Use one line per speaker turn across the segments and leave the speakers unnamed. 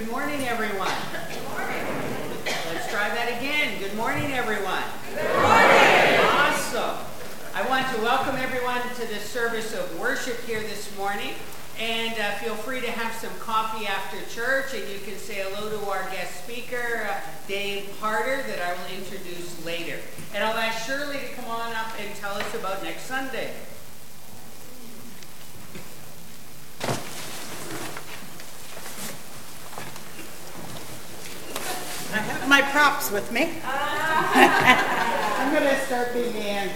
Good morning, everyone. Good morning. Let's try that again. Good morning, everyone. Good morning. Awesome. I want to welcome everyone to this service of worship here this morning. And feel free to have some coffee after church, and you can say hello to our guest speaker, Dave Harder, that I will introduce later. And I'll ask Shirley to come on up and tell us about next Sunday.
I have my props with me. I'm going to start being Ann.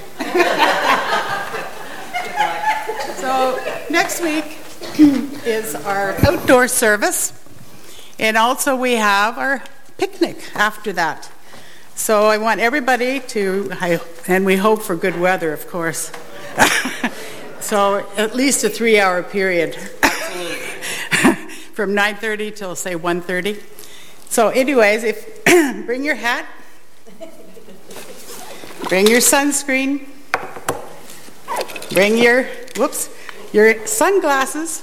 So next week is our outdoor service, and also we have our picnic after that. So I want everybody to, and we hope for good weather, of course. So at least a 3-hour period. From 9:30 till say 1:30. So anyways, bring your hat, bring your sunscreen, bring your sunglasses,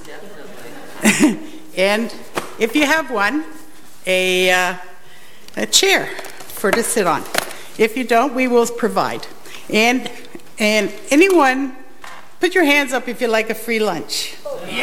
and if you have one, a chair to sit on. If you don't, we will provide. And anyone, put your hands up if you like a free lunch.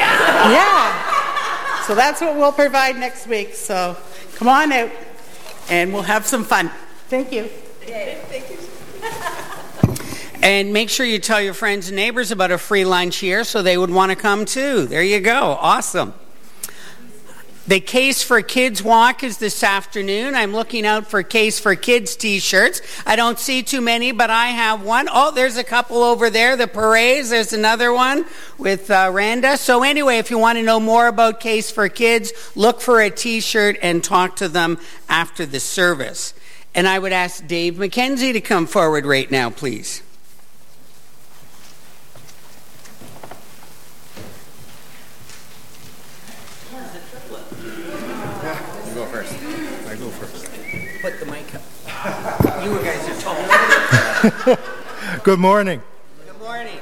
Yeah. So that's what we'll provide next week. So come on out, and we'll have some fun. Thank you.
Thank you.
And make sure you tell your friends and neighbors about a free lunch here so they would want to come too. There you go. Awesome. The Case for Kids walk is this afternoon. I'm looking out for Case for Kids t-shirts. I don't see too many, but I have one. Oh, there's a couple over there. The parades, there's another one with Randa. So anyway, if you want to know more about Case for Kids, look for a t-shirt and talk to them after the service. And I would ask Dave McKenzie to come forward right now, please. Put the mic up. You guys are tall.
Good morning.
Good morning.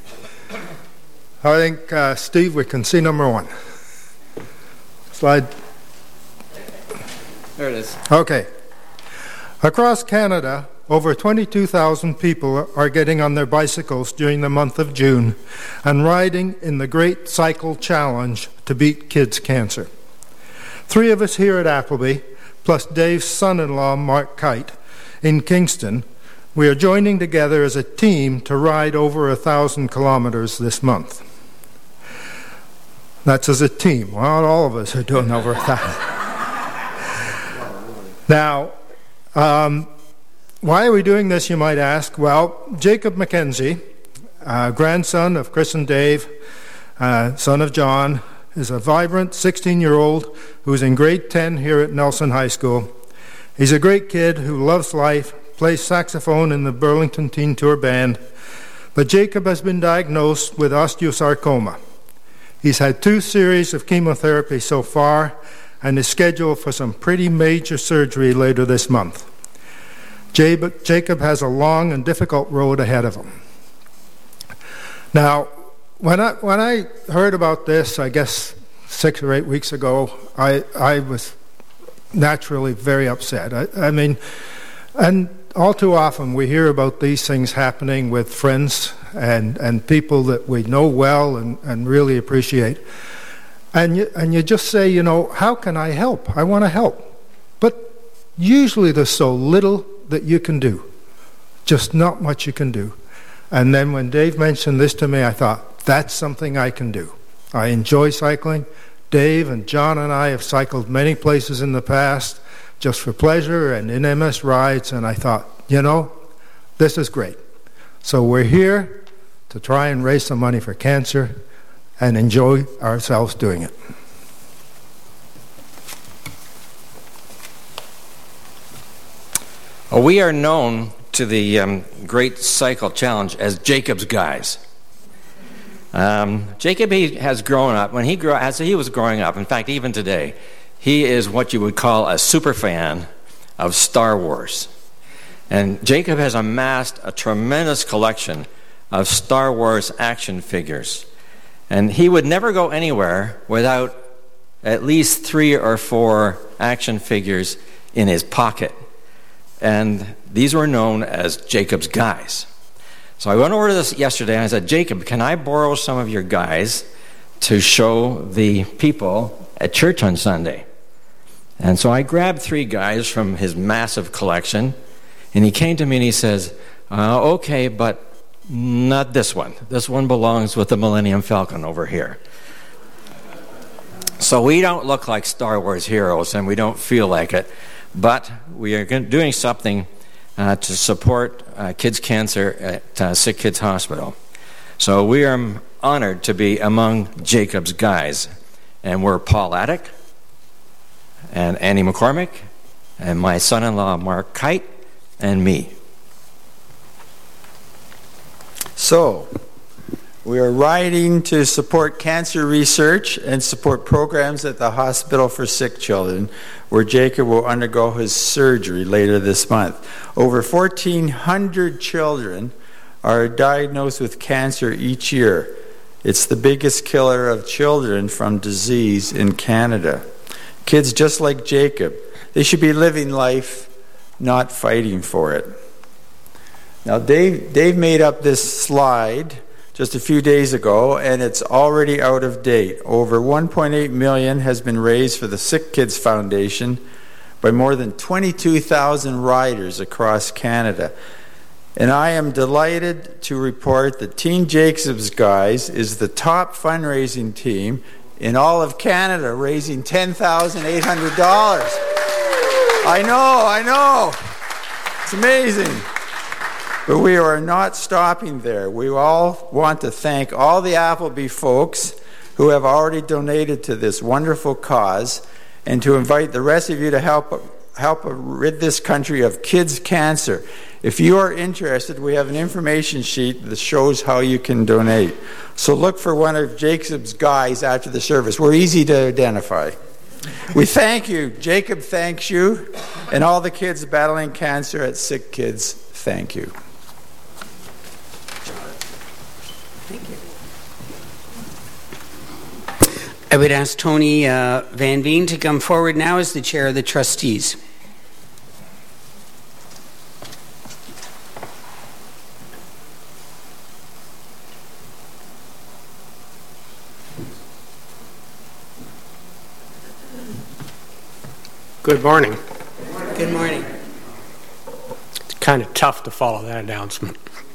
I think, Steve, we can see number one. Slide.
There it is.
Okay. Across Canada, over 22,000 people are getting on their bicycles during the month of June and riding in the Great Cycle Challenge to beat kids' cancer. 3 of us here at Appleby, plus Dave's son-in-law, Mark Kite, in Kingston, we are joining together as a team to ride over 1,000 kilometers this month. That's as a team. Well, not all of us are doing over 1,000. Now, why are we doing this, you might ask? Well, Jacob McKenzie, grandson of Chris and Dave, son of John, is a vibrant 16-year-old who's in grade 10 here at Nelson High School. He's a great kid who loves life, plays saxophone in the Burlington Teen Tour Band, but Jacob has been diagnosed with osteosarcoma. He's had 2 series of chemotherapy so far and is scheduled for some pretty major surgery later this month. Jacob has a long and difficult road ahead of him. Now, when I heard about this, I guess 6 or 8 weeks ago, I was naturally very upset. I mean, and all too often we hear about these things happening with friends and people that we know well and really appreciate. And you just say, you know, how can I help? I want to help. But usually there's so little that you can do. Just not much you can do. And then when Dave mentioned this to me, I thought, that's something I can do. I enjoy cycling. Dave and John and I have cycled many places in the past just for pleasure and in MS rides, and I thought, you know, this is great. So we're here to try and raise some money for cancer and enjoy ourselves doing it.
Well, we are known to the Great Cycle Challenge as Jacob's guys. Jacob, he has grown up. As he was growing up, in fact, even today, he is what you would call a super fan of Star Wars. And Jacob has amassed a tremendous collection of Star Wars action figures. And he would never go anywhere without at least 3 or 4 action figures in his pocket. And these were known as Jacob's guys. So I went over to this yesterday and I said, Jacob, can I borrow some of your guys to show the people at church on Sunday? And so I grabbed 3 guys from his massive collection, and he came to me and he says, okay, but not this one. This one belongs with the Millennium Falcon over here. So we don't look like Star Wars heroes, and we don't feel like it, but we are doing something to support kids' cancer at Sick Kids Hospital. So we are honored to be among Jacob's guys, and we're Paul Attic, and Annie McCormick, and my son-in-law Mark Kite, and me.
So, we are riding to support cancer research and support programs at the Hospital for Sick Children, where Jacob will undergo his surgery later this month. Over 1,400 children are diagnosed with cancer each year. It's the biggest killer of children from disease in Canada. Kids just like Jacob, they should be living life, not fighting for it. Now, Dave made up this slide just a few days ago, and it's already out of date. Over $1.8 million has been raised for the Sick Kids Foundation by more than 22,000 riders across Canada. And I am delighted to report that Team Jacob's Guys is the top fundraising team in all of Canada, raising $10,800. I know. It's amazing. But we are not stopping there. We all want to thank all the Appleby folks who have already donated to this wonderful cause, and to invite the rest of you to help rid this country of kids' cancer. If you are interested, we have an information sheet that shows how you can donate. So look for one of Jacob's guys after the service. We're easy to identify. We thank you. Jacob thanks you. And all the kids battling cancer at Sick Kids, thank you.
Thank you. I would ask Tony Van Veen to come forward now as the chair of the trustees.
Good morning.
Good morning.
It's kind of tough to follow that announcement.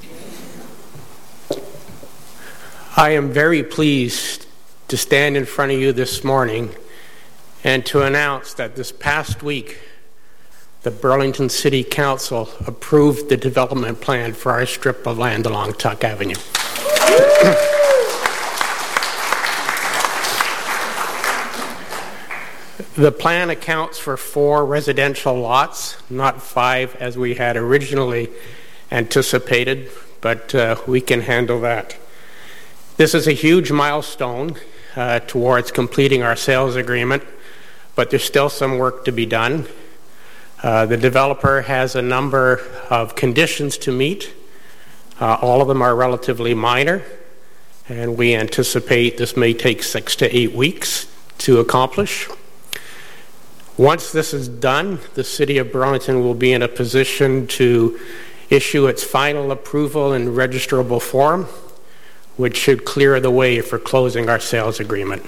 I am very pleased to stand in front of you this morning and to announce that this past week the Burlington City Council approved the development plan for our strip of land along Tuck Avenue. The plan accounts for 4 residential lots, not 5 as we had originally anticipated, but we can handle that. This is a huge milestone towards completing our sales agreement, but there's still some work to be done. The developer has a number of conditions to meet. All of them are relatively minor, and we anticipate this may take 6 to 8 weeks to accomplish. Once this is done, the City of Burlington will be in a position to issue its final approval in registrable form, which should clear the way for closing our sales agreement.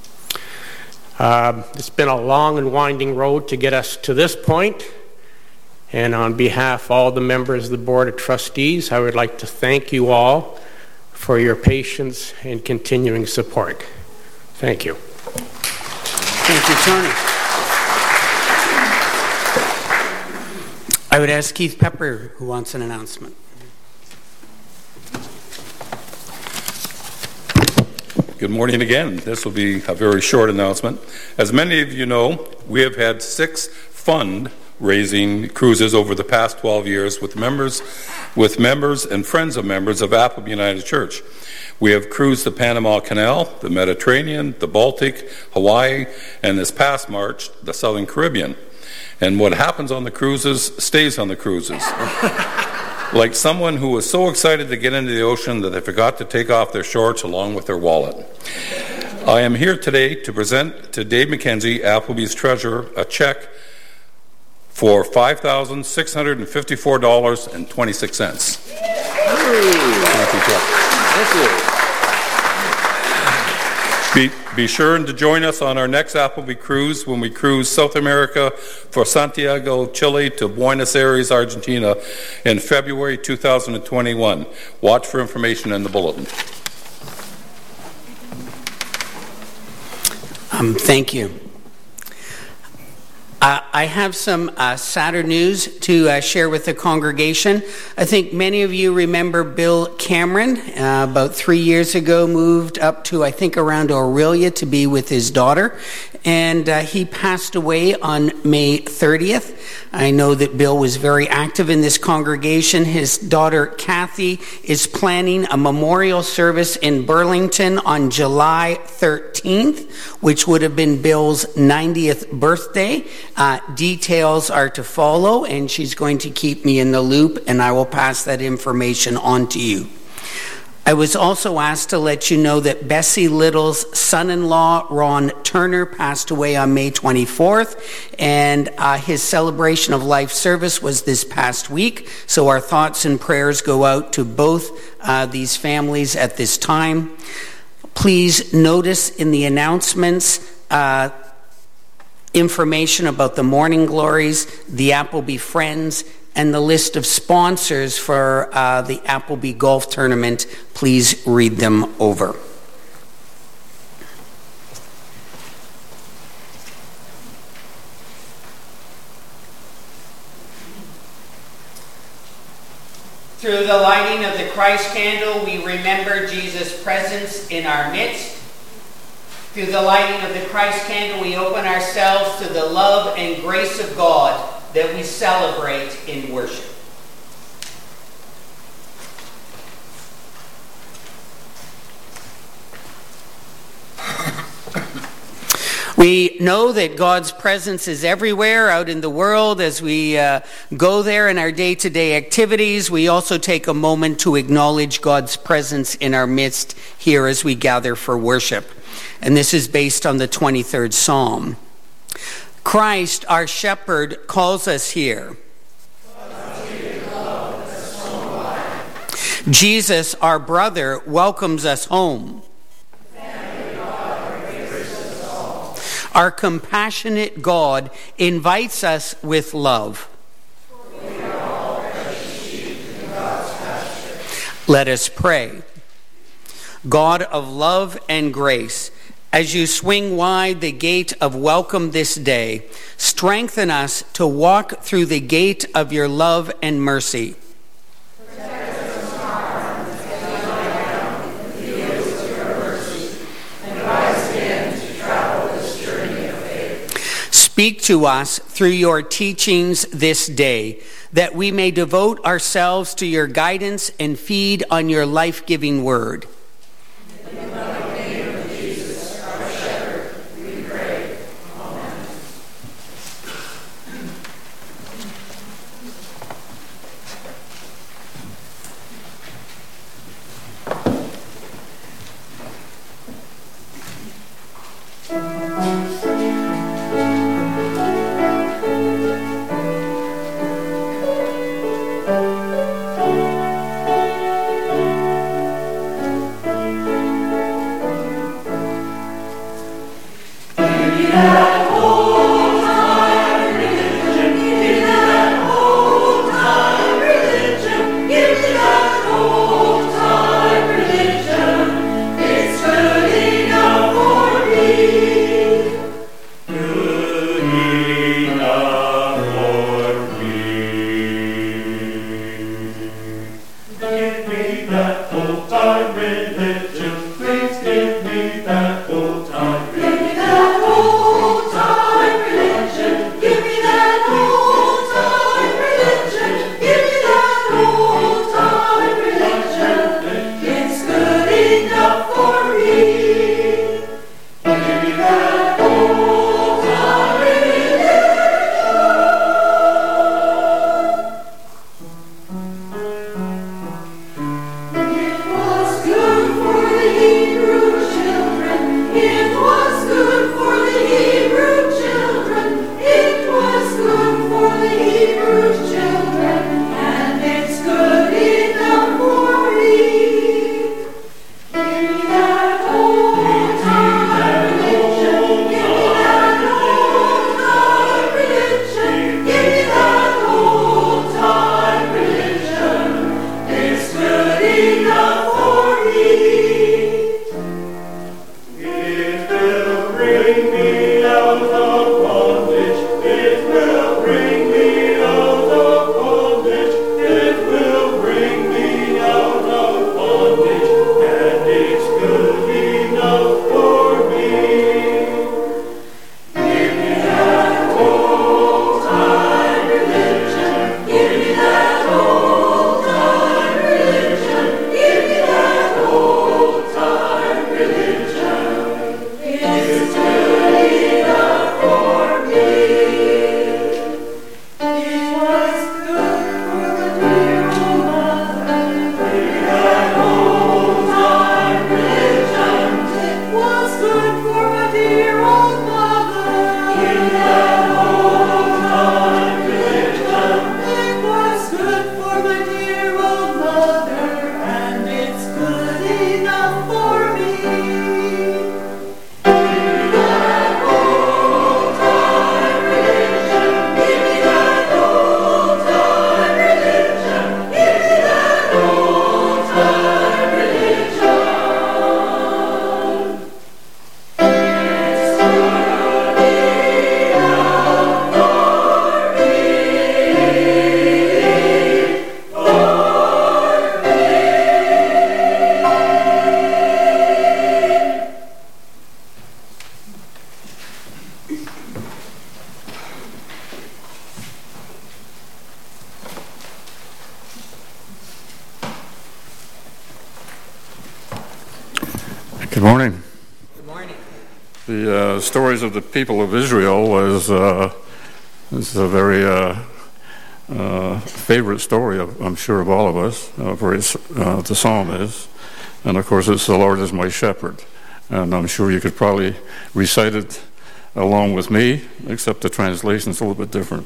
It's been a long and winding road to get us to this point, and on behalf of all the members of the Board of Trustees, I would like to thank you all for your patience and continuing support. Thank you.
Thank you, Tony. I would ask Keith Pepper, who wants an announcement.
Good morning again. This will be a very short announcement. As many of you know, we have had 6 fund-raising cruises over the past 12 years with members and friends of members of Appleby United Church. We have cruised the Panama Canal, the Mediterranean, the Baltic, Hawaii, and this past March, the Southern Caribbean. And what happens on the cruises stays on the cruises. Like someone who was so excited to get into the ocean that they forgot to take off their shorts along with their wallet. I am here today to present to Dave McKenzie, Applebee's treasurer, a check for $5,654.26.
Thank you.
Be sure to join us on our next Applebee cruise when we cruise South America for Santiago, Chile to Buenos Aires, Argentina in February 2021. Watch for information in the bulletin.
Thank you. I have some sadder news to share with the congregation. I think many of you remember Bill Cameron. About 3 years ago, moved up to, I think, around Aurelia to be with his daughter. And he passed away on May 30th. I know that Bill was very active in this congregation. His daughter, Kathy, is planning a memorial service in Burlington on July 13th, which would have been Bill's 90th birthday. Details are to follow, and she's going to keep me in the loop, and I will pass that information on to you. I was also asked to let you know that Bessie Little's son-in-law, Ron Turner, passed away on May 24th, and his celebration of life service was this past week, so our thoughts and prayers go out to both these families at this time. Please notice in the announcements information about the Morning Glories, the Applebee Friends, and the list of sponsors for the Applebee Golf Tournament. Please read them over. Through the lighting of the Christ candle, we remember Jesus' presence in our midst. Through the lighting of the Christ candle, we open ourselves to the love and grace of God that we celebrate in worship. We know that God's presence is everywhere out in the world as we go there in our day-to-day activities. We also take a moment to acknowledge God's presence in our midst here as we gather for worship. And this is based on the 23rd Psalm. Christ, our shepherd, calls us here. Jesus, our brother, welcomes us home. Our compassionate God invites us with love. Let us pray. God of love and grace, as you swing wide the gate of welcome this day, strengthen us to walk through the gate of your love and mercy. Speak to us through your teachings this day, that we may devote ourselves to your guidance and feed on your life-giving word. In the name of Jesus, our shepherd, we pray. Amen.
Good morning.
Good morning.
The stories of the people of Israel is a very favorite story, I'm sure, of all of us. The psalm is. And of course, it's "The Lord is my shepherd." And I'm sure you could probably recite it along with me, except the translation's a little bit different.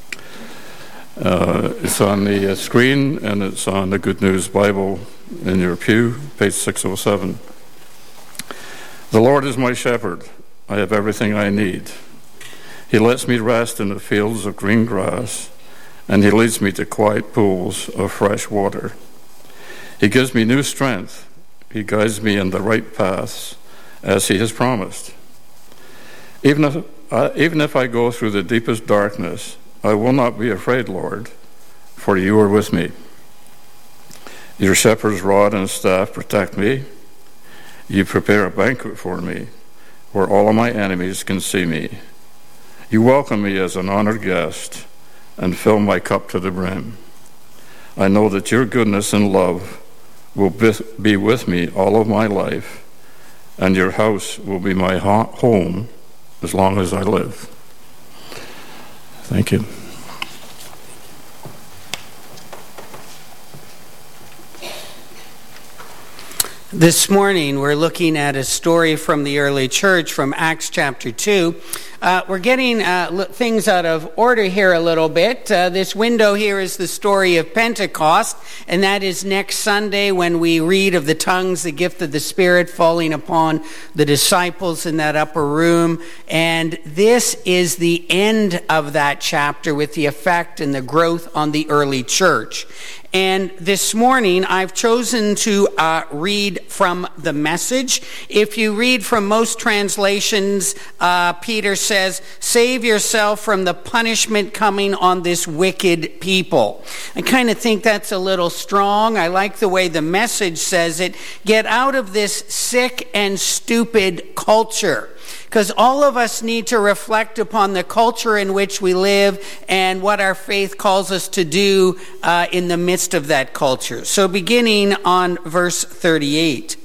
It's on the screen, and it's on the Good News Bible in your pew, page 607. The Lord is my shepherd. I have everything I need. He lets me rest in the fields of green grass, and he leads me to quiet pools of fresh water. He gives me new strength. He guides me in the right paths, as he has promised. Even if I go through the deepest darkness, I will not be afraid, Lord, for you are with me. Your shepherd's rod and staff protect me. You prepare a banquet for me, where all of my enemies can see me. You welcome me as an honored guest and fill my cup to the brim. I know that your goodness and love will be with me all of my life, and your house will be my home as long as I live. Thank you.
This morning, we're looking at a story from the early church from Acts chapter 2. We're getting things out of order here a little bit. This window here is the story of Pentecost, and that is next Sunday when we read of the tongues, the gift of the Spirit falling upon the disciples in that upper room. And this is the end of that chapter with the effect and the growth on the early church. And this morning, I've chosen to read from the Message. If you read from most translations, Peter says, "Save yourself from the punishment coming on this wicked people." I kind of think that's a little strong. I like the way the Message says it. Get out of this sick and stupid culture. Because all of us need to reflect upon the culture in which we live and what our faith calls us to do in the midst of that culture. So beginning on verse 38.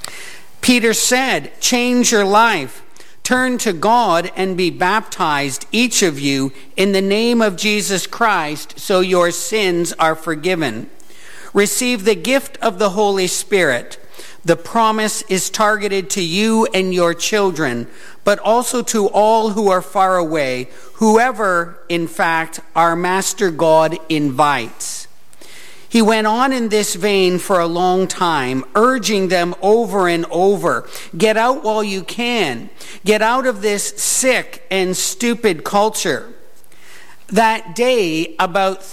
Peter said, "Change your life. Turn to God and be baptized, each of you, in the name of Jesus Christ, so your sins are forgiven. Receive the gift of the Holy Spirit. The promise is targeted to you and your children, but also to all who are far away, whoever, in fact, our Master God invites." He went on in this vein for a long time, urging them over and over, get out while you can. Get out of this sick and stupid culture. That day, about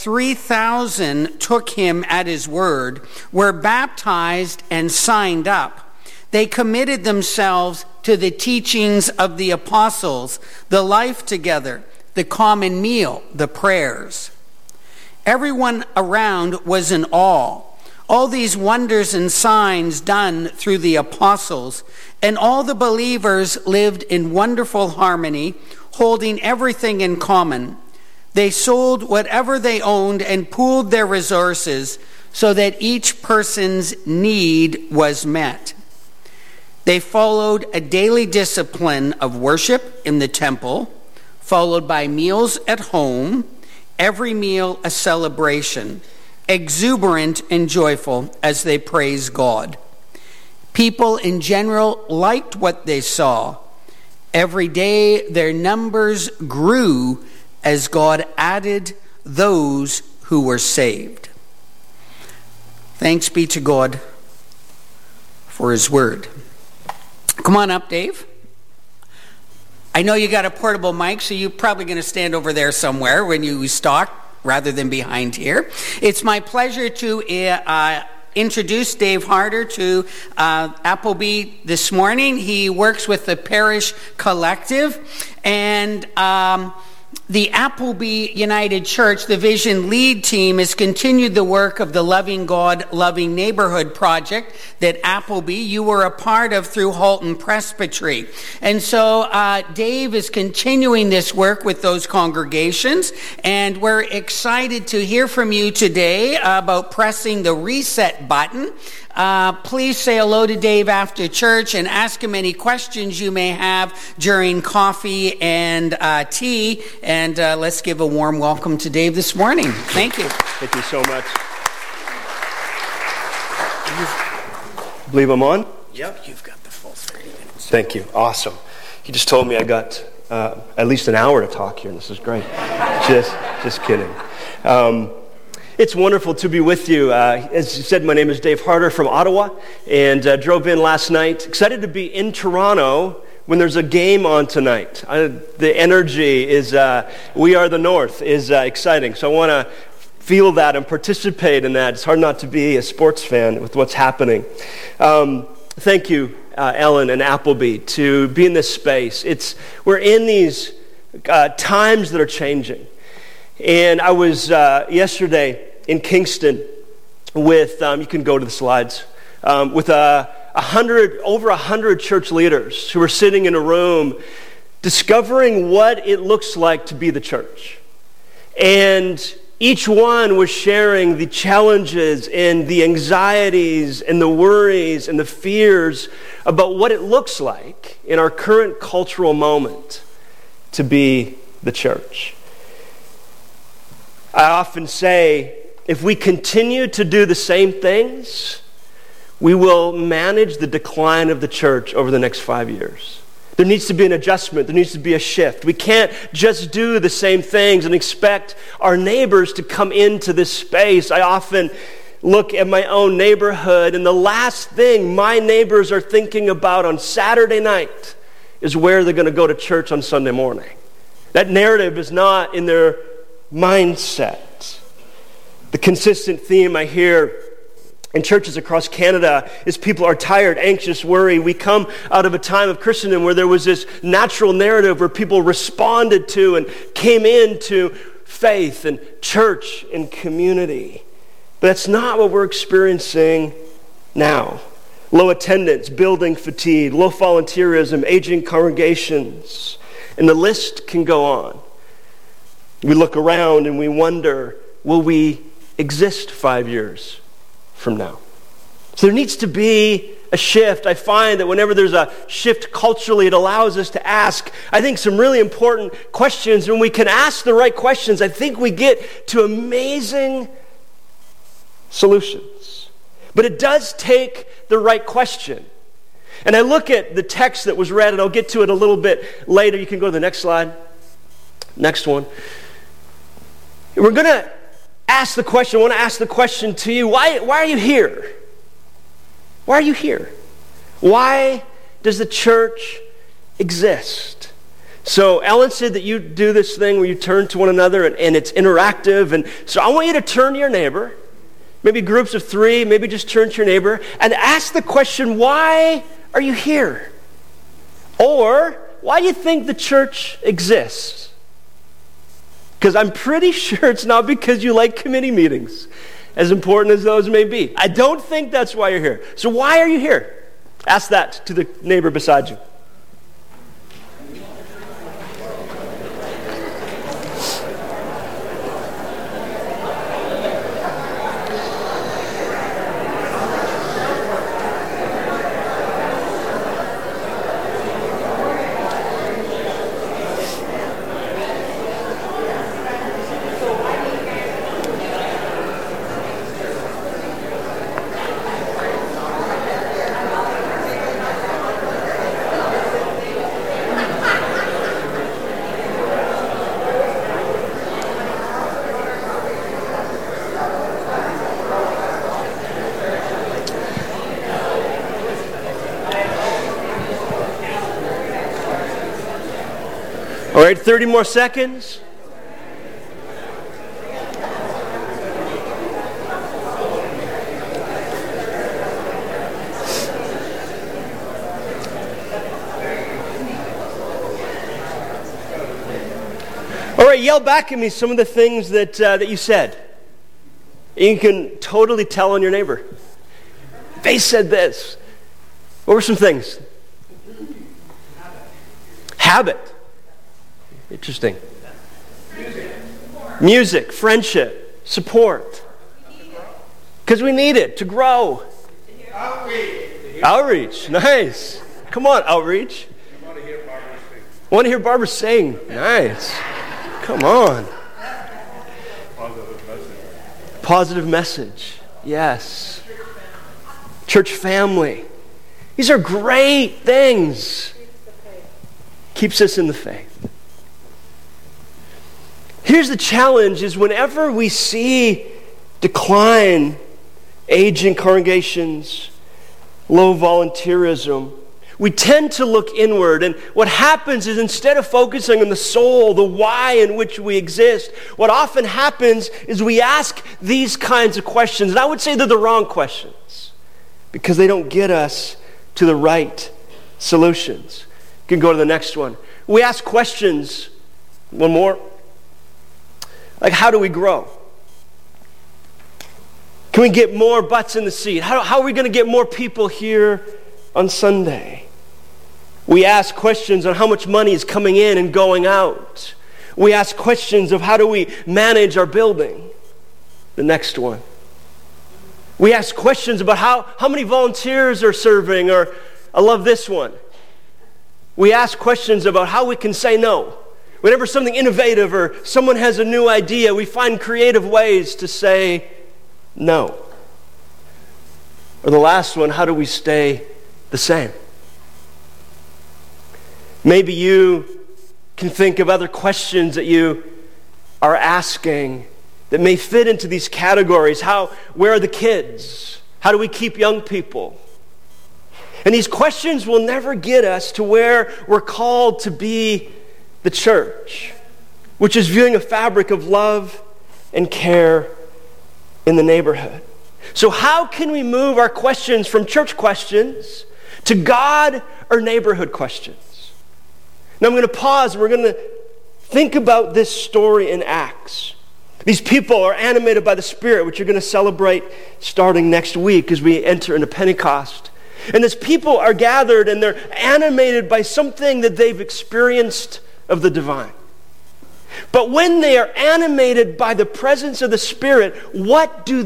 3,000 took him at his word, were baptized and signed up. They committed themselves to the teachings of the apostles, the life together, the common meal, the prayers. Everyone around was in awe. All these wonders and signs done through the apostles, and all the believers lived in wonderful harmony, holding everything in common. They sold whatever they owned and pooled their resources so that each person's need was met. They followed a daily discipline of worship in the temple, followed by meals at home, every meal a celebration, exuberant and joyful as they praised God. People in general liked what they saw. Every day their numbers grew as God added those who were saved. Thanks be to God for his word. Come on up, Dave. I know you got a portable mic, so you're probably going to stand over there somewhere when you talk rather than behind here. It's my pleasure to introduce Dave Harder to Appleby this morning. He works with the Parish Collective, and the Appleby United Church, the Vision Lead Team, has continued the work of the Loving God, Loving Neighborhood project that Appleby, you were a part of through Halton Presbytery. And so Dave is continuing this work with those congregations, and we're excited to hear from you today about pressing the reset button please say hello to Dave after church and ask him any questions you may have during coffee and tea. And let's give a warm welcome to Dave this morning. Thank you.
Thank you so much. Believe I'm on?
Yep. You've got the full 30 minutes.
Thank you. Awesome. He just told me I got at least an hour to talk here, and this is great. Just kidding. It's wonderful to be with you. As you said, my name is Dave Harder from Ottawa, and drove in last night. Excited to be in Toronto when there's a game on tonight. The energy is, we are the North, is exciting. So I want to feel that and participate in that. It's hard not to be a sports fan with what's happening. Thank you, Ellen and Appleby, to be in this space. We're in these times that are changing. And I was yesterday in Kingston with, you can go to the slides, with over 100 church leaders who were sitting in a room discovering what it looks like to be the church. And each one was sharing the challenges and the anxieties and the worries and the fears about what it looks like in our current cultural moment to be the church. I often say, if we continue to do the same things, we will manage the decline of the church over the next 5 years. There needs to be an adjustment. There needs to be a shift. We can't just do the same things and expect our neighbors to come into this space. I often look at my own neighborhood, and the last thing my neighbors are thinking about on Saturday night is where they're going to go to church on Sunday morning. That narrative is not in their mindset. The consistent theme I hear in churches across Canada is people are tired, anxious, worried. We come out of a time of Christendom where there was this natural narrative where people responded to and came into faith and church and community. But that's not what we're experiencing now. Low attendance, building fatigue, low volunteerism, aging congregations, and the list can go on. We look around and we wonder, will we exist 5 years from now? So there needs to be a shift. I find that whenever there's a shift culturally, it allows us to ask, I think, some really important questions. When we can ask the right questions, I think we get to amazing solutions. But it does take the right question. And I look at the text that was read, and I'll get to it a little bit later. You can go to the next slide. Next one. We're going to ask the question, I want to ask the question to you, why are you here? Why are you here? Why does the church exist? So Ellen said that you do this thing where you turn to one another and it's interactive. And so I want you to turn to your neighbor, maybe groups of 3, maybe just turn to your neighbor and ask the question, why are you here? Or why do you think the church exists? Because I'm pretty sure it's not because you like committee meetings, as important as those may be. I don't think that's why you're here. So why are you here? Ask that to the neighbor beside you. All right, 30 more seconds. All right, yell back at me some of the things that you said. You can totally tell on your neighbor. They said this. What were some things? Habit. Interesting. Music, friendship, support. Because we need it to grow. Outreach. Nice. Come on, outreach. Want to hear Barbara sing? Nice. Come on. Positive message. Yes. Church family. These are great things. Keeps us in the faith. Here's the challenge is whenever we see decline, aging congregations, low volunteerism, we tend to look inward, and what happens is instead of focusing on the soul, the why in which we exist, what often happens is we ask these kinds of questions, and I would say they're the wrong questions because they don't get us to the right solutions. You can go to the next one. We ask questions, one more, like how do we grow? Can we get more butts in the seat? How are we going to get more people here on Sunday? We ask questions on how much money is coming in and going out. We ask questions of how do we manage our building? The next one. We ask questions about how many volunteers are serving, or I love this one. We ask questions about how we can say no. Whenever something innovative or someone has a new idea, we find creative ways to say no. Or the last one, how do we stay the same? Maybe you can think of other questions that you are asking that may fit into these categories. Where are the kids? How do we keep young people? And these questions will never get us to where we're called to be the church, which is viewing a fabric of love and care in the neighborhood. So how can we move our questions from church questions to God or neighborhood questions? Now I'm going to pause and we're going to think about this story in Acts. These people are animated by the Spirit, which you're going to celebrate starting next week as we enter into Pentecost. And as people are gathered and they're animated by something that they've experienced of the divine. But when they are animated by the presence of the Spirit, what do?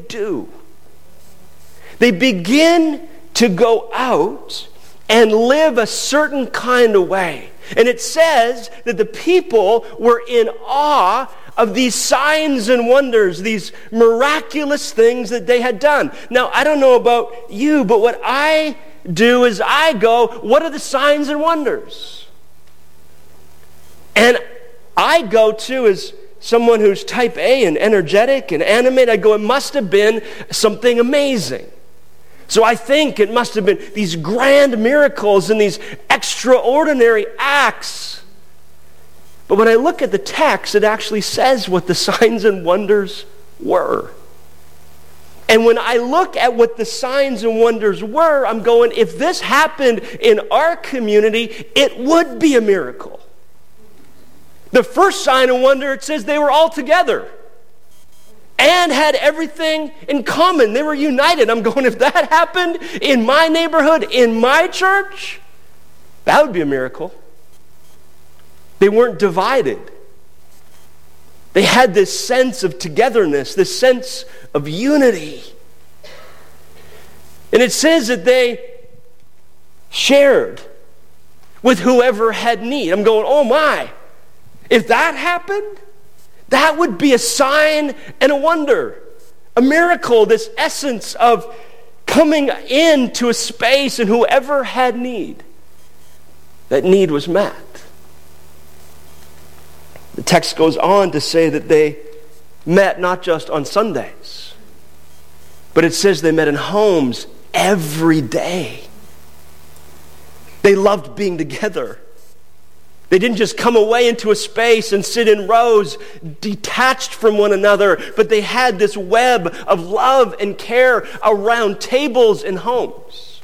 They begin to go out and live a certain kind of way. And it says that the people were in awe of these signs and wonders, these miraculous things that they had done. Now, I don't know about you, but what I do is I go, what are the signs and wonders? And I go to, as someone who's type A and energetic and animated, I go, it must have been something amazing. So I think it must have been these grand miracles and these extraordinary acts. But when I look at the text, it actually says what the signs and wonders were. And when I look at what the signs and wonders were, I'm going, if this happened in our community, it would be a miracle. The first sign and wonder, it says they were all together and had everything in common. They were united. I'm going, if that happened in my neighborhood, in my church, that would be a miracle. They weren't divided. They had this sense of togetherness, this sense of unity. And it says that they shared with whoever had need. I'm going, oh my. If that happened, that would be a sign and a wonder, a miracle, this essence of coming into a space and whoever had need, that need was met. The text goes on to say that they met not just on Sundays, but it says they met in homes every day. They loved being together. They didn't just come away into a space and sit in rows detached from one another, but they had this web of love and care around tables and homes.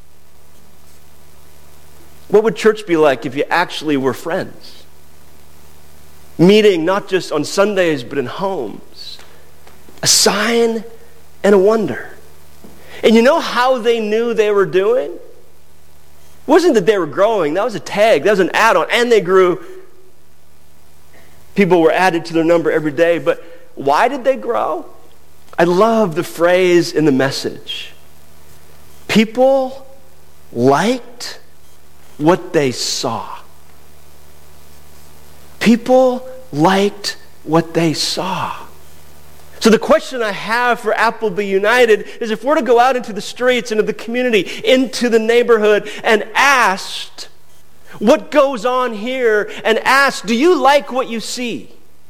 What would church be like if you actually were friends? Meeting not just on Sundays, but in homes. A sign and a wonder. And you know how they knew they were doing? It wasn't that they were growing. That was a tag. That was an add-on. And they grew. People were added to their number every day. But why did they grow? I love the phrase in the Message. People liked what they saw. People liked what they saw. So the question I have for Appleby United is, if we're to go out into the streets, into the community, into the neighborhood, and asked what goes on here, and asked, do you like what you see?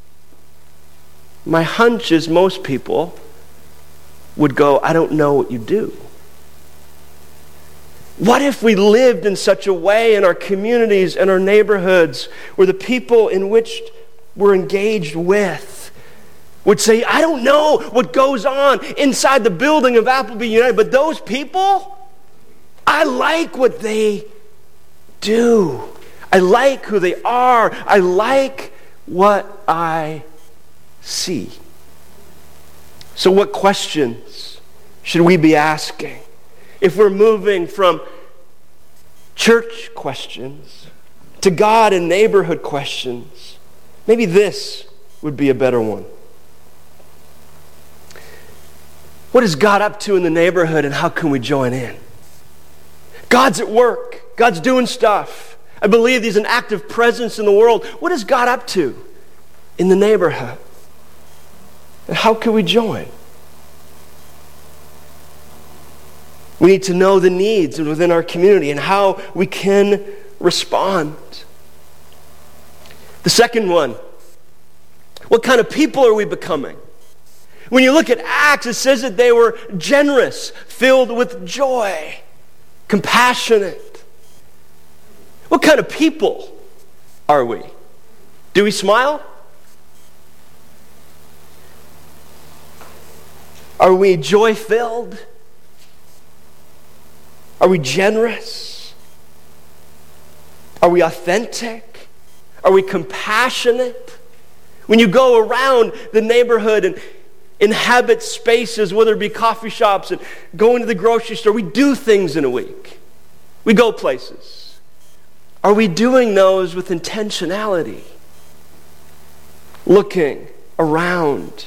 My hunch is most people would go, I don't know what you do. What if we lived in such a way in our communities and our neighborhoods where the people in which we're engaged with would say, I don't know what goes on inside the building of Appleby United, but those people, I like what they do. I like who they are. I like what I see. So what questions should we be asking? If we're moving from church questions to God and neighborhood questions, maybe this would be a better one. What is God up to in the neighborhood, and how can we join in? God's at work. God's doing stuff. I believe He's an active presence in the world. What is God up to in the neighborhood? And how can we join? We need to know the needs within our community and how we can respond. The second one, what kind of people are we becoming? When you look at Acts, it says that they were generous, filled with joy, compassionate. What kind of people are we? Do we smile? Are we joy-filled? Are we generous? Are we authentic? Are we compassionate? When you go around the neighborhood and inhabit spaces, whether it be coffee shops and going to the grocery store, we do things in a week. We go places. Are we doing those with intentionality? Looking around.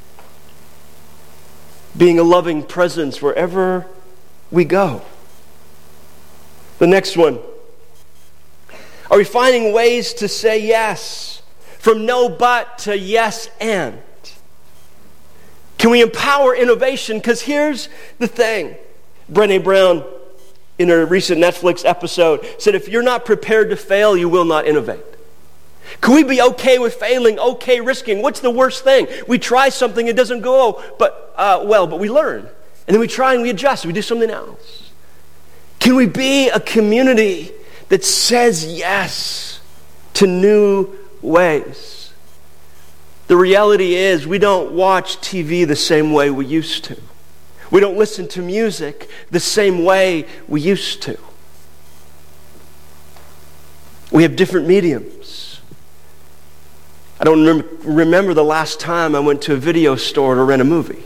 Being a loving presence wherever we go. The next one. Are we finding ways to say yes? From no but to yes and. Can we empower innovation? Because here's the thing. Brené Brown, in her recent Netflix episode, said if you're not prepared to fail, you will not innovate. Can we be okay with failing, okay risking? What's the worst thing? We try something, it doesn't go but we learn. And then we try and we adjust, we do something else. Can we be a community that says yes to new ways? The reality is we don't watch TV the same way we used to. We don't listen to music the same way we used to. We have different mediums. I don't remember the last time I went to a video store to rent a movie.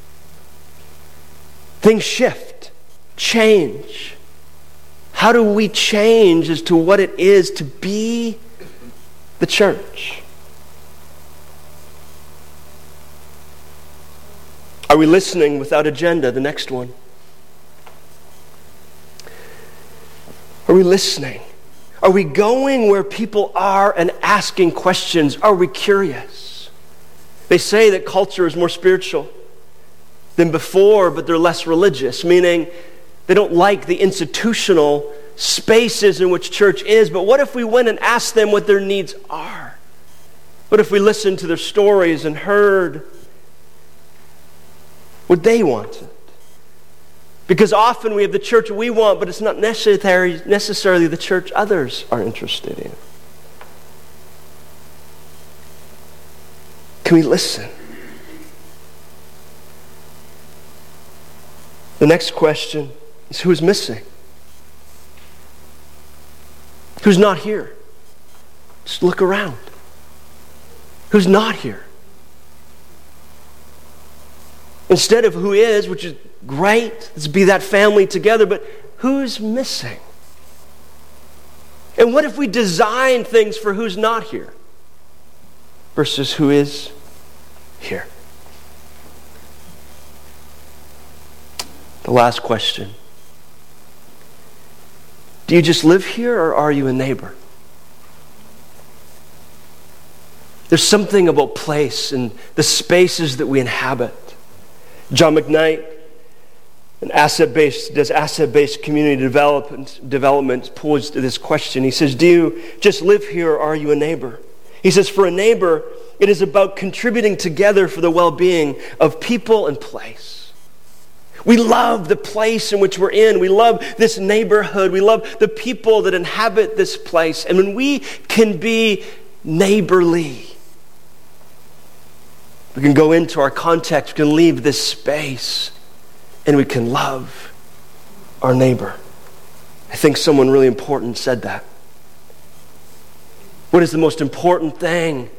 Things shift, change. How do we change as to what it is to be the church? Are we listening without agenda? The next one. Are we listening? Are we going where people are and asking questions? Are we curious? They say that culture is more spiritual than before, but they're less religious, meaning they don't like the institutional spaces in which church is. But what if we went and asked them what their needs are? What if we listened to their stories and heard what they wanted? Because often we have the church we want, but it's not necessarily the church others are interested in. Can we listen? The next question is, who's missing? Who's not here? Just look around. Who's not here? Instead of who is, which is great, let's be that family together, but who's missing? And what if we design things for who's not here versus who is here? The last question Do you just live here, or are you a neighbor? There's something about place and the spaces that we inhabit. John McKnight, does asset-based community development, posed this question. He says, do you just live here, or are you a neighbor? He says, for a neighbor, it is about contributing together for the well-being of people and place. We love the place in which we're in. We love this neighborhood. We love the people that inhabit this place. And when we can be neighborly, we can go into our context, we can leave this space, and we can love our neighbor. I think someone really important said that. What is the most important thing?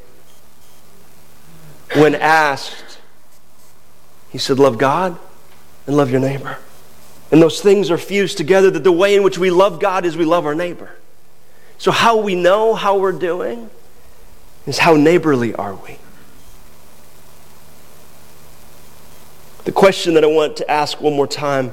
When asked, he said, love God and love your neighbor. And those things are fused together, that the way in which we love God is we love our neighbor. So how we know how we're doing is how neighborly are we? The question that I want to ask one more time,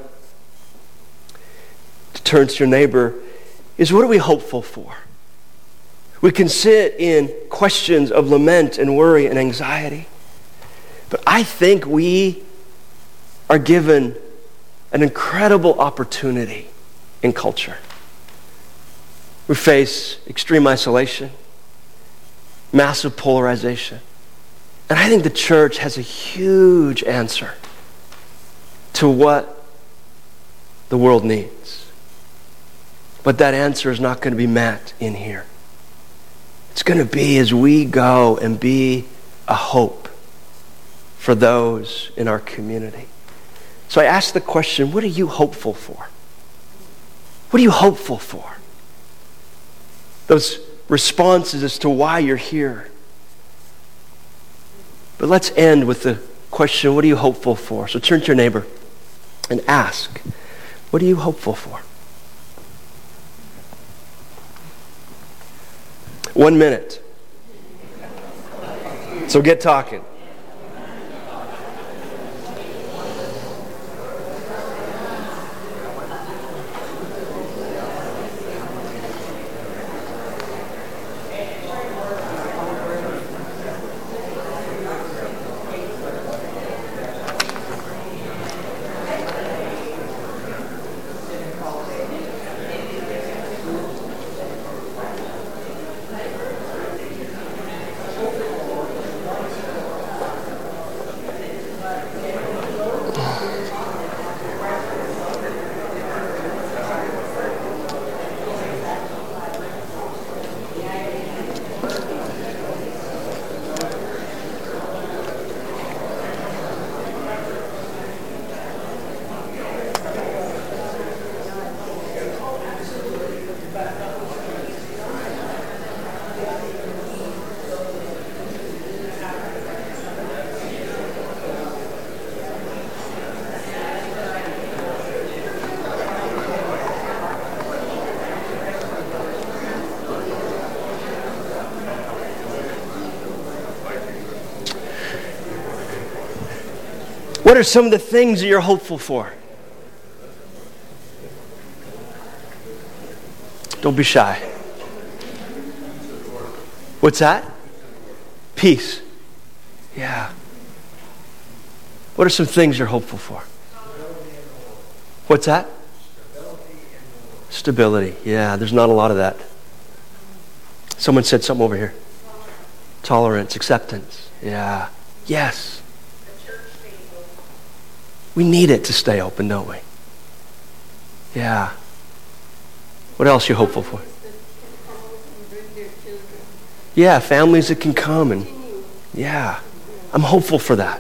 to turn to your neighbor, is what are we hopeful for? We can sit in questions of lament and worry and anxiety, but I think we are given an incredible opportunity in culture. We face extreme isolation, massive polarization, and I think the church has a huge answer to what the world needs. But that answer is not going to be met in here. It's going to be as we go and be a hope for those in our community. So I ask the question, what are you hopeful for? What are you hopeful for? Those responses as to why you're here. But let's end with the question, what are you hopeful for? So turn to your neighbor and ask, what are you hopeful for? 1 minute. So get talking. What are some of the things that you're hopeful for? Don't be shy. What's that? Peace. Yeah. What are some things you're hopeful for? What's that? Stability. Yeah, there's not a lot of that. Someone said something over here. Tolerance, acceptance. Yeah. Yes. We need it to stay open, don't we? Yeah. What else are you hopeful for? Yeah, families that can come and yeah. I'm hopeful for that.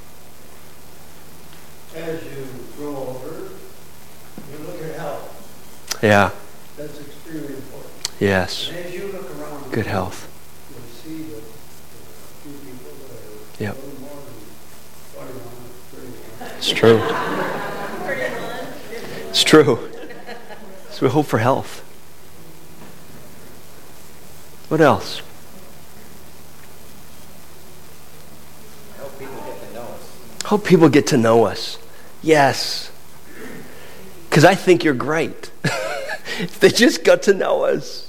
As you grow older, you look at health.
Yeah.
That's extremely important.
Yes.
And as you look around,
good health.
You'll see that a few people that are
Yep.
a little more than 21, 31.
It's true. It's true. So we hope for health. What else?
Hope people get to know us.
Hope people get to know us. Yes. Because I think you're great. If they just got to know us.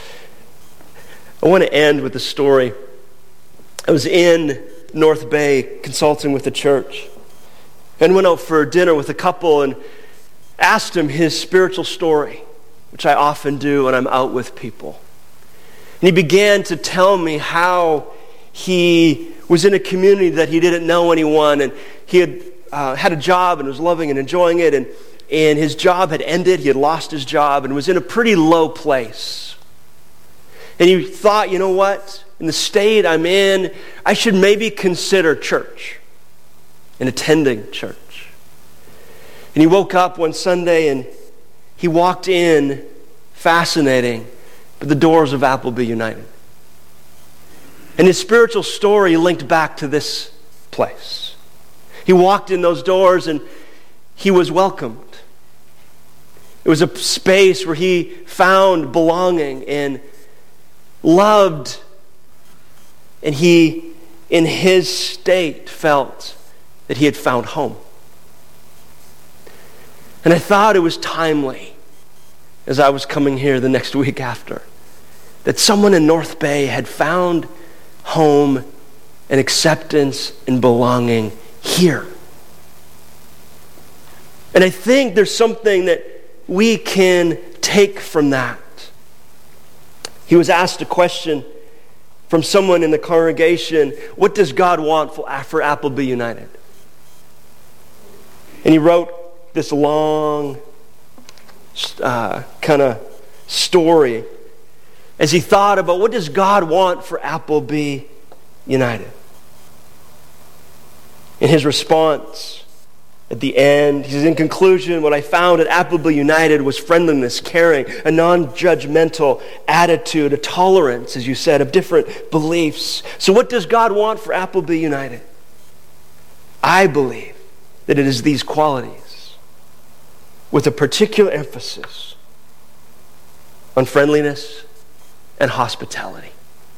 I want to end with a story. I was in North Bay consulting with the church and went out for dinner with a couple and asked him his spiritual story, which I often do when I'm out with people. And he began to tell me how he was in a community that he didn't know anyone, and he had had a job and was loving and enjoying it, and his job had ended. He had lost his job and was in a pretty low place. And he thought, you know what? In the state I'm in, I should maybe consider church and attending church. And he woke up one Sunday and he walked in, fascinating, but the doors of Appleby United. And his spiritual story linked back to this place. He walked in those doors and he was welcomed. It was a space where he found belonging and loved, and he, in his state, felt that he had found home. And I thought it was timely, as I was coming here the next week after, that someone in North Bay had found home and acceptance and belonging here. And I think there's something that we can take from that. He was asked a question from someone in the congregation, what does God want for Appleby United? And he wrote this long kind of story as he thought about what does God want for Appleby United. In his response, at the end, he says, in conclusion, what I found at Appleby United was friendliness, caring, a non-judgmental attitude, a tolerance, as you said, of different beliefs. So what does God want for Appleby United? I believe that it is these qualities with a particular emphasis on friendliness and hospitality.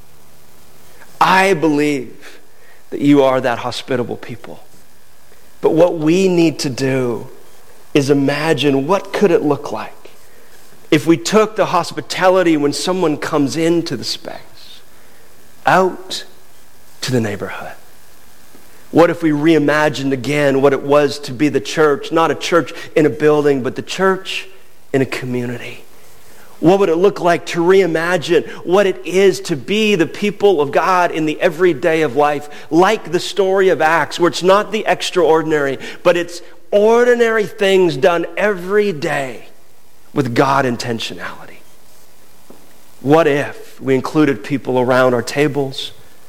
I believe that you are that hospitable people. But what we need to do is imagine what could it look like if we took the hospitality when someone comes into the space out to the neighborhood. What if we reimagined again what it was to be the church, not a church in a building, but the church in a community? What would it look like to reimagine what it is to be the people of God in the everyday of life, like the story of Acts, where it's not the extraordinary, but it's ordinary things done every day with God intentionality? What if we included people around our tables,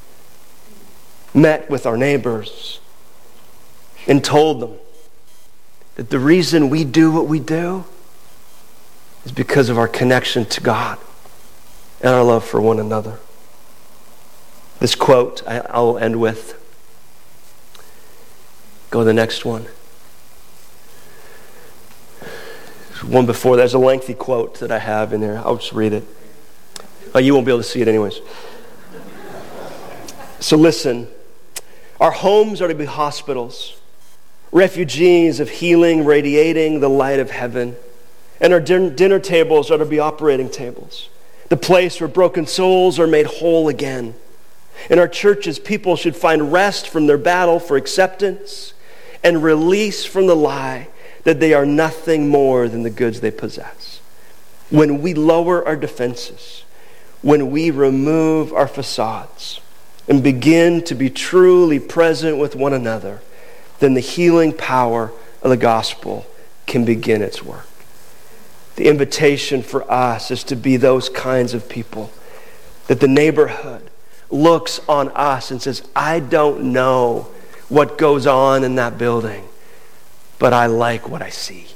met with our neighbors, and told them that the reason we do what we do is because of our connection to God and our love for one another. This quote I'll end with. Go to the next one. One before, there's a lengthy quote that I have in there. I'll just read it. Oh, you won't be able to see it anyways. So listen. Our homes are to be hospitals, refugees of healing, radiating the light of heaven. And our dinner tables are to be operating tables, the place where broken souls are made whole again. In our churches, people should find rest from their battle for acceptance and release from the lie that they are nothing more than the goods they possess. When we lower our defenses, when we remove our facades and begin to be truly present with one another, then the healing power of the gospel can begin its work. The invitation for us is to be those kinds of people that the neighborhood looks on us and says, I don't know what goes on in that building, but I like what I see.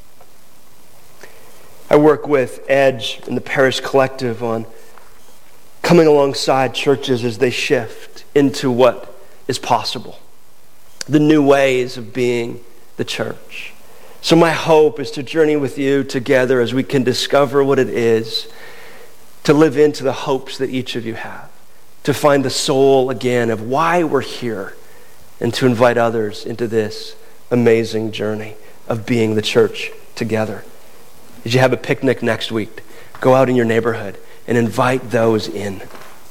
I work with Edge and the Parish Collective on coming alongside churches as they shift into what is possible, the new ways of being the church. So my hope is to journey with you together as we can discover what it is to live into the hopes that each of you have, to find the soul again of why we're here, and to invite others into this amazing journey of being the church together. As you have a picnic next week, Go out in your neighborhood and invite those in.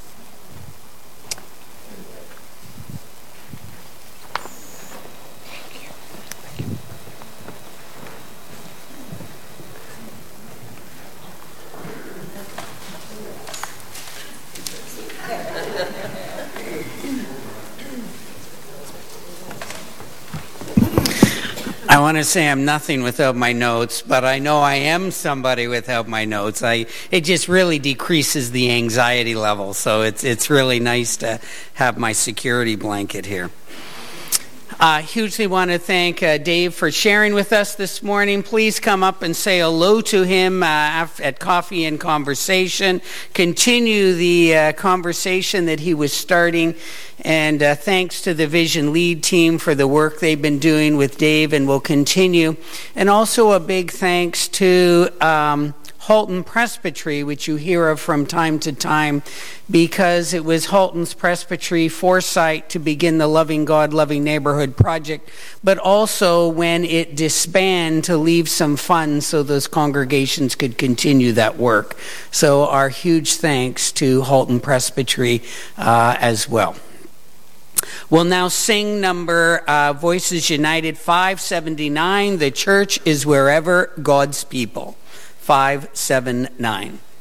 I want to say I'm nothing without my notes, but I know I am somebody without my notes. It just really decreases the anxiety level, so it's really nice to have my security blanket here. Hugely want to thank Dave for sharing with us this morning. Please come up and say hello to him at Coffee and Conversation. Continue the conversation that he was starting. And thanks to the Vision Lead team for the work they've been doing with Dave and will continue. And also a big thanks to Halton Presbytery, which you hear of from time to time, because it was Halton's Presbytery foresight to begin the Loving God, Loving Neighborhood project, but also when it disbanded to leave some funds so those congregations could continue that work. So our huge thanks to Halton Presbytery as well. We'll now sing number Voices United 579, The Church is Wherever God's People. 579.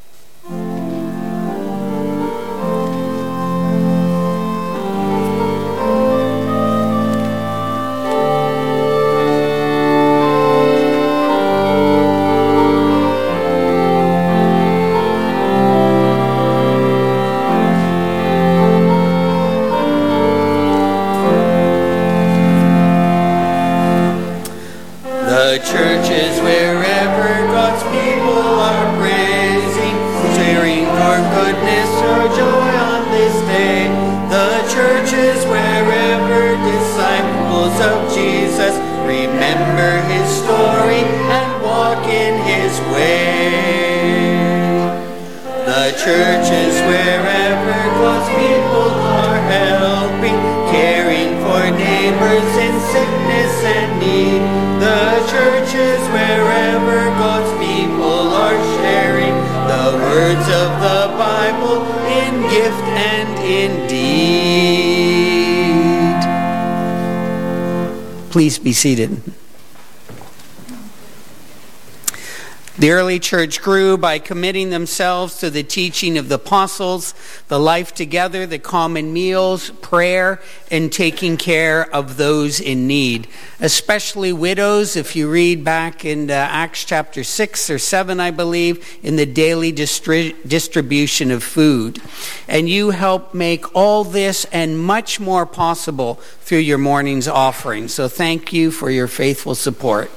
The church is wherever God's people are praising, sharing your goodness or joy on this day. The church is wherever disciples of Jesus remember his story and walk in his way. The church is wherever God's people are helping, caring for neighbors in sickness and need. The church is wherever God's people are sharing the words of the Bible in gift and in deed.
Please be seated. The early church grew by committing themselves to the teaching of the apostles, the life together, the common meals, prayer, and taking care of those in need, especially widows. If you read back in Acts chapter 6 or 7, I believe, in the daily distribution of food. And you help make all this and much more possible through your morning's offering. So thank you for your faithful support.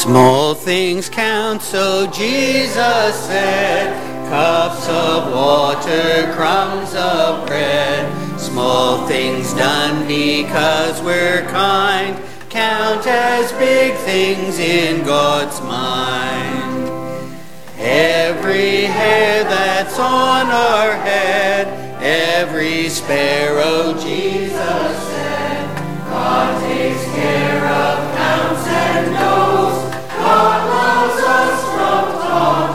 Small things count, so Jesus said. Cups of water, crumbs of bread. Small things done because we're kind count as big things in God's mind. Every hair that's on our head, every sparrow, Jesus said, God takes care of, counts and knows. God loves us from top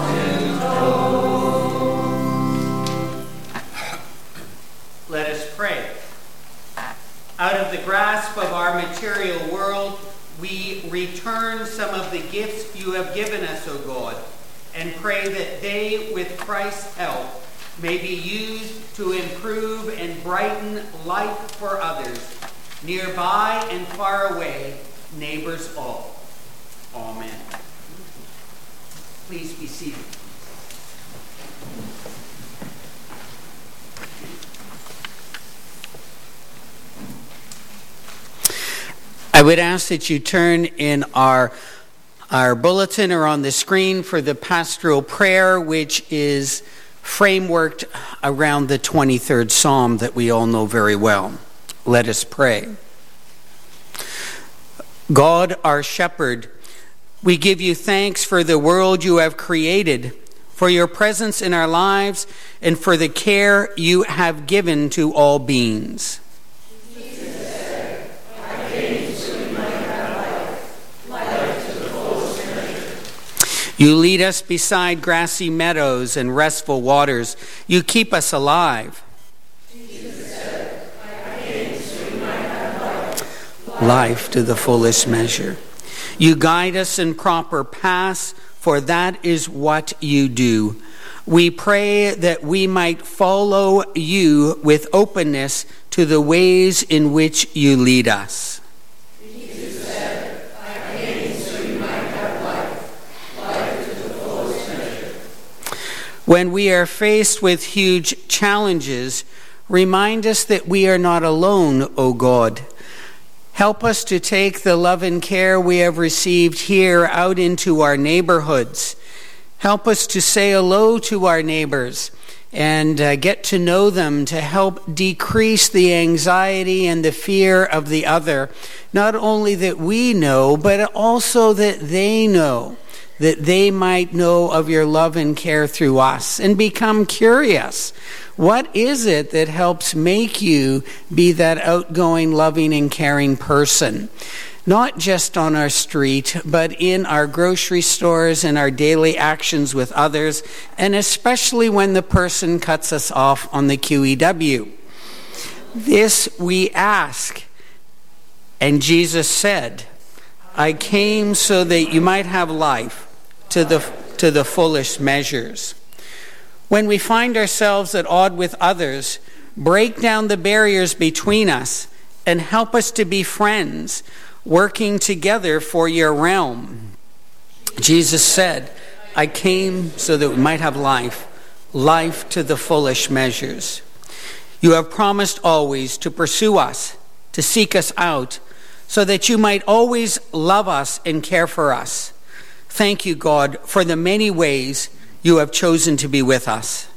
to toe. Let us pray. Out of the grasp of our material world, we return some of the gifts you have given us, O God, and pray that they, with Christ's help, may be used to improve and brighten life for others, nearby and far away, neighbors all. Amen. Please be seated. I would ask that you turn in our bulletin or on the screen for the pastoral prayer, which is frameworked around the 23rd Psalm that we all know very well. Let us pray. God, our shepherd, we give you thanks for the world you have created, for your presence in our lives, and for the care you have given to all beings. You lead us beside grassy meadows and restful waters. You keep us alive. Jesus said, I came so you might have life to the fullest measure. You guide us in proper paths, for that is what you do. We pray that we might follow you with openness to the ways in which you lead us. When we are faced with huge challenges, remind us that we are not alone, O God. Help us to take the love and care we have received here out into our neighborhoods. Help us to say hello to our neighbors and get to know them, to help decrease the anxiety and the fear of the other. Not only that we know, but also that they know, that they might know of your love and care through us and become curious. What is it that helps make you be that outgoing, loving, and caring person? Not just on our street, but in our grocery stores and our daily actions with others, and especially when the person cuts us off on the QEW. This we ask. And Jesus said, I came so that you might have life to the fullest measures. When we find ourselves at odds with others, break down the barriers between us and help us to be friends, working together for your realm. Jesus said, I came so that we might have life to the fullest measures. You have promised always to pursue us, to seek us out, so that you might always love us and care for us. Thank you, God, for the many ways you have chosen to be with us.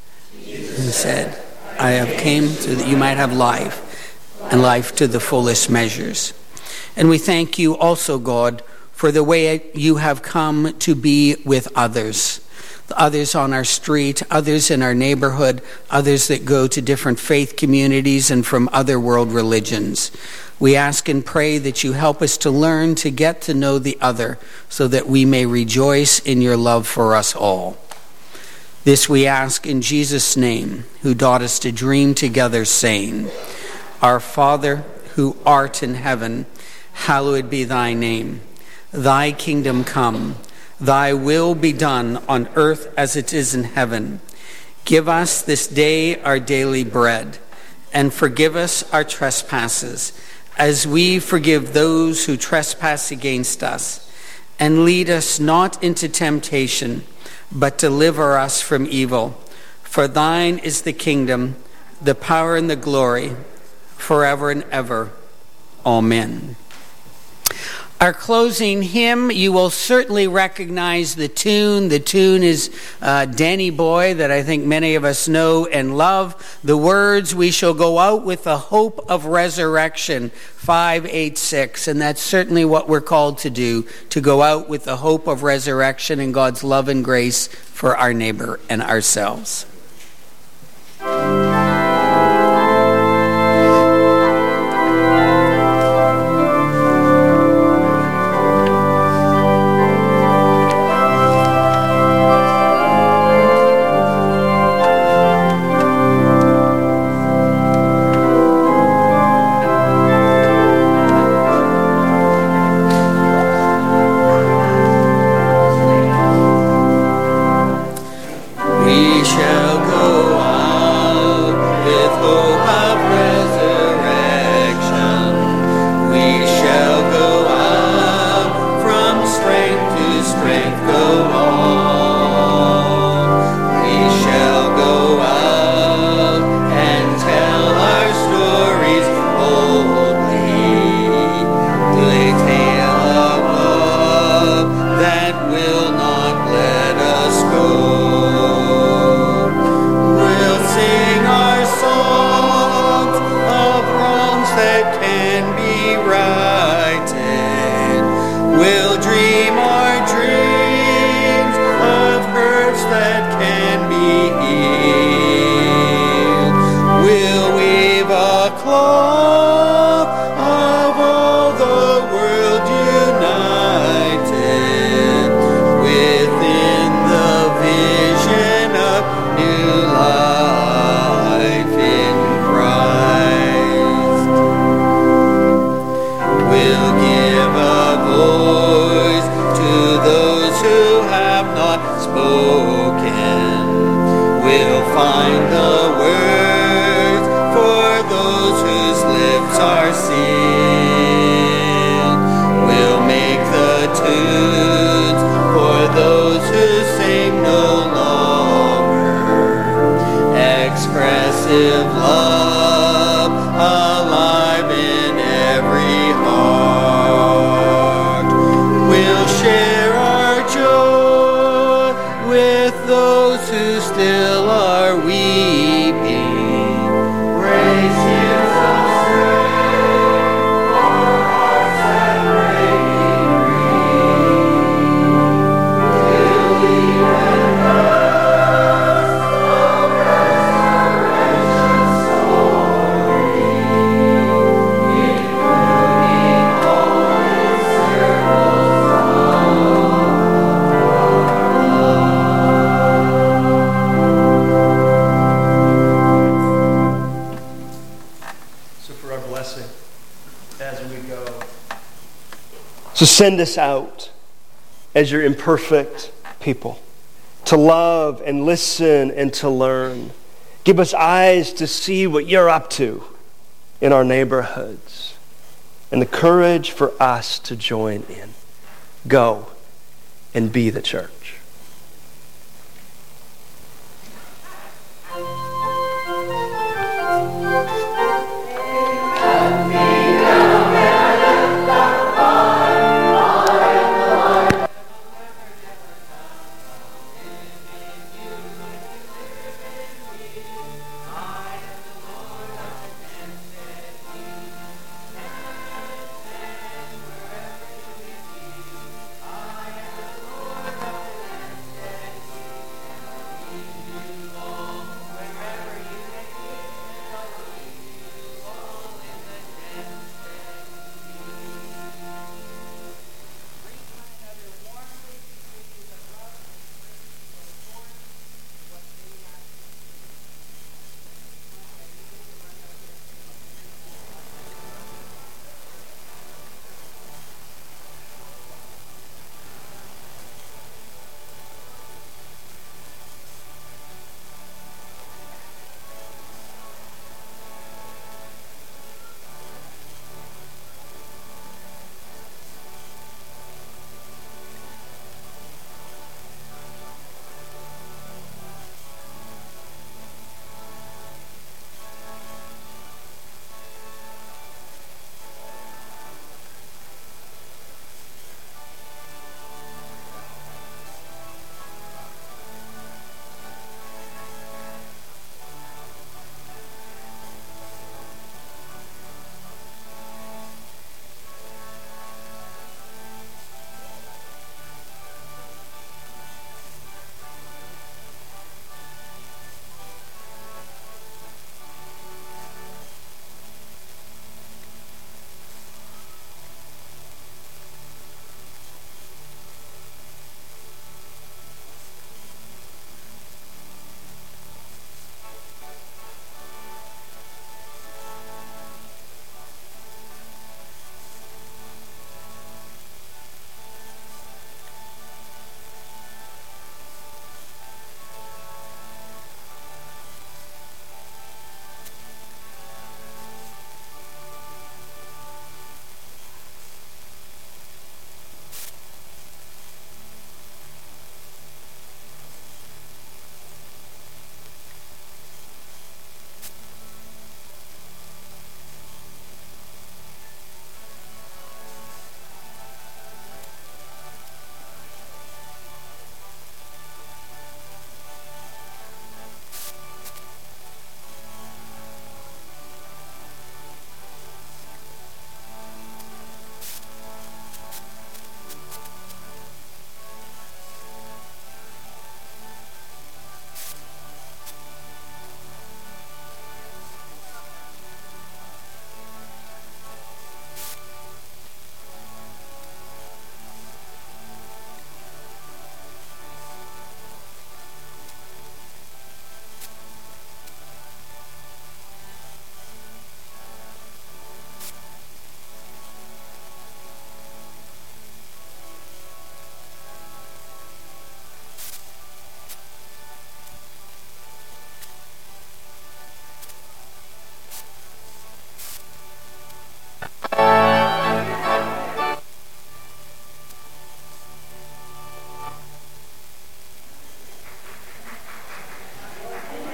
He said, I have came so that you might have life, and life to the fullest measures. And we thank you also, God, for the way you have come to be with others. Others on our street, others in our neighborhood, others that go to different faith communities and from other world religions. We ask and pray that you help us to learn to get to know the other so that we may rejoice in your love for us all. This we ask in Jesus' name, who taught us to dream together, saying, Our Father, who art in heaven, hallowed be thy name. Thy kingdom come. Thy will be done on earth as it is in heaven. Give us this day our daily bread, and forgive us our trespasses, as we forgive those who trespass against us. And lead us not into temptation, but deliver us from evil. For thine is the kingdom, the power, and the glory, forever and ever. Amen. Our closing hymn, you will certainly recognize the tune. The tune is Danny Boy, that I think many of us know and love. The words, we shall go out with the hope of resurrection, 586. And that's certainly what we're called to do, to go out with the hope of resurrection and God's love and grace for our neighbor and ourselves.
So send us out as your imperfect people to love and listen and to learn. Give us eyes to see what you're up to in our neighborhoods and the courage for us to join in. Go and be the church.